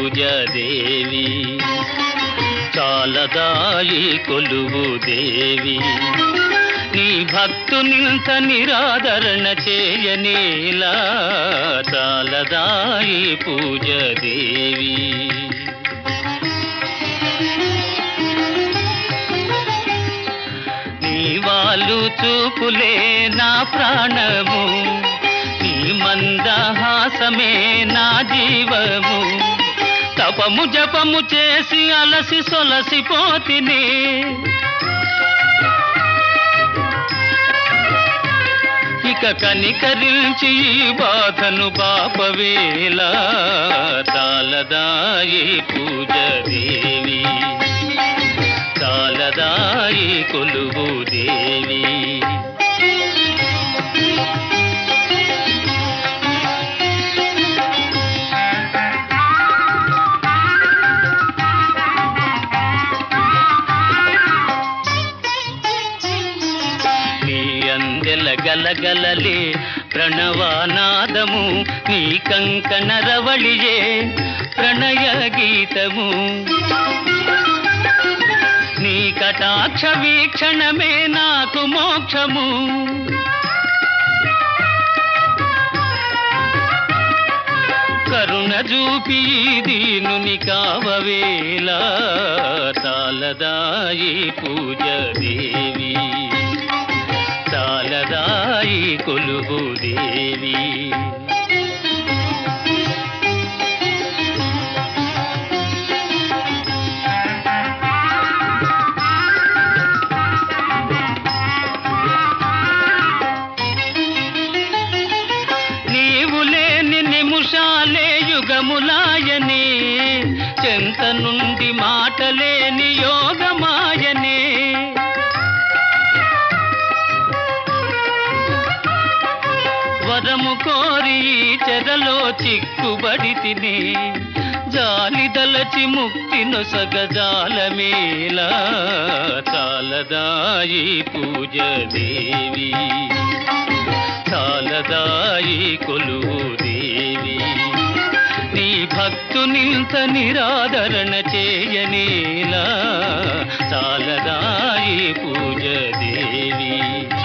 పూజ దేవి చాలదాయి కొలువు దేవి నీ భక్తునింత నిరాదరణ చేయనేలా చాలదాయి పూజ దేవి నీ వాళ్ళు చూపులే నా ప్రాణము నీ మందహాసమే నా జీవము తపము జపము చేసి అలసి సొలసిపోతిని ఇక కనికరించి బాధను బాపవేలా చాలదాయి పూజ దేవి చాలదాయి కొలువు దేవి గలగలలే ప్రణవానాదము నీ కంకణ రవళియే ప్రణయ గీతము నీ కటాక్ష వీక్షణమే నాకు మోక్షము కరుణ చూపి దీనుని కావవేలా చాలదాయి పూజ దేవి చాలదాయి కొలువు దేవి నీవు లేని నిమిషాలే యుగములాయనే చెంత నుండి మాటలేని యోగమాయనే వరము కోరి చెరలో చిక్కుబడి తిని జాలిదలచి ముక్తి నొసగజాలమేలా చాలదాయి పూజ దేవి చాలదాయి కొలువు దేవి నీ భక్తునింత నిరాదరణ చేయనేలా చాలదాయి పూజ దేవి